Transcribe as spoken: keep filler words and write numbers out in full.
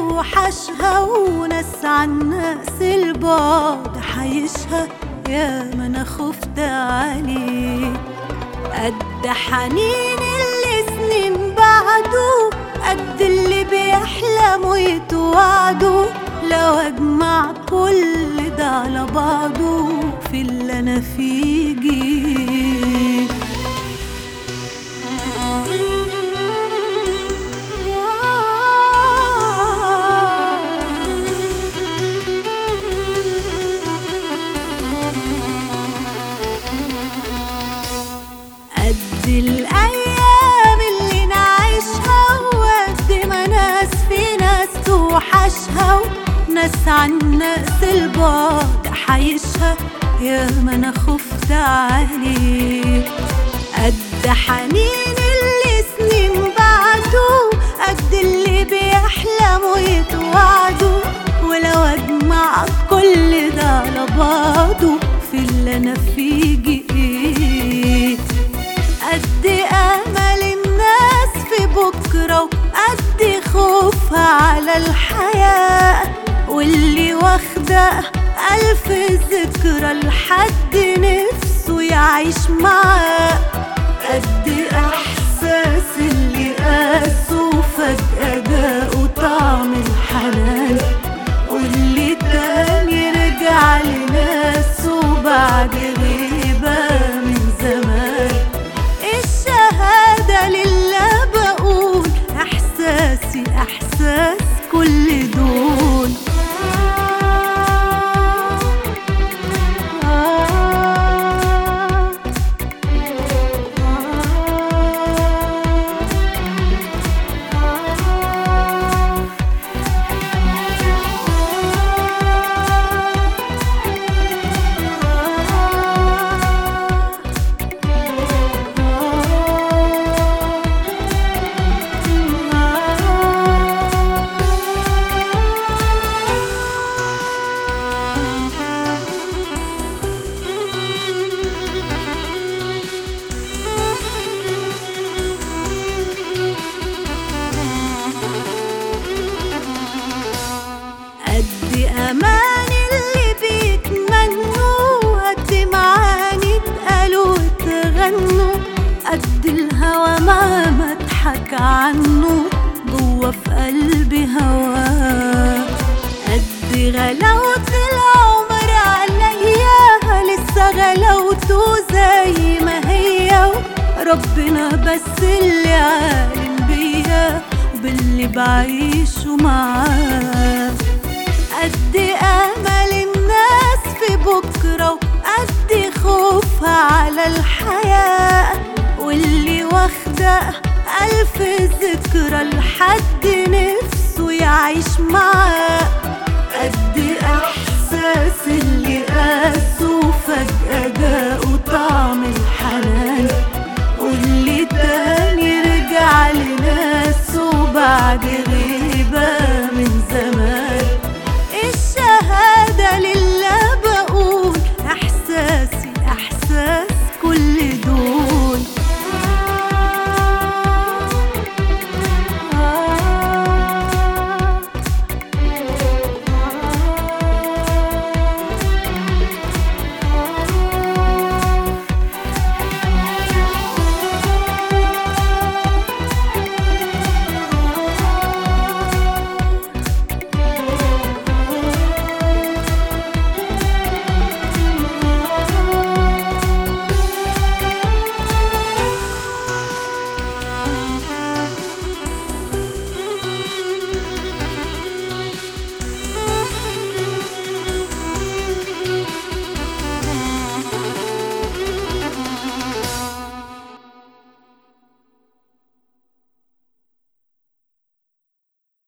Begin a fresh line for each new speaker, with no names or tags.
توحشها وناس عن ناس البعد حيشها، يا ما انا خفت عليه. قد حنين اللي سنين بعده، قد اللي بيحلموا يتوعدوا، لو اجمع كل ده على بعضه في اللي انا فيه جيت. قد الأيام اللي نعيشها، وقد ما ناس في ناس توحشها، وناس عن ناس البعد حيشها، يا ما أنا خفت عليه. قد حنين اللي سنين بعده، قد اللي بيحلموا يتوعدوا، ولو أجمع كل ده على بعضه في اللي أنا فيه جيت. قد أمل الناس في بكرة، وقد خوفها على الحياة، واللي واخدة ألف ذكرى لحد نفسه يعيش معاه. قد إحساس اللي قاسه فجأة داقوا طعم الحنان، واللي تاني رجع لناسه بعد غيبة من زمان. الشهادة لله بقول، إحساسي إحساس كل دول. قد أمان اللي بيتمنوا، قد معاني اتقالوا واتغنوا، قد الهوى مهما اضحك عنه جوا في قلبي هواه. قد غلاوة العمر عليا لسه غلاوته زي ما هي، ربنا بس اللي عالم بيا وباللي بعيشه معاه. قد أمل الناس في بكرة، وقد خوفها على الحياة، واللي واخدة ألف ذكرى لحد نفسه يعيش معاه. قد إحساس اللي قاسه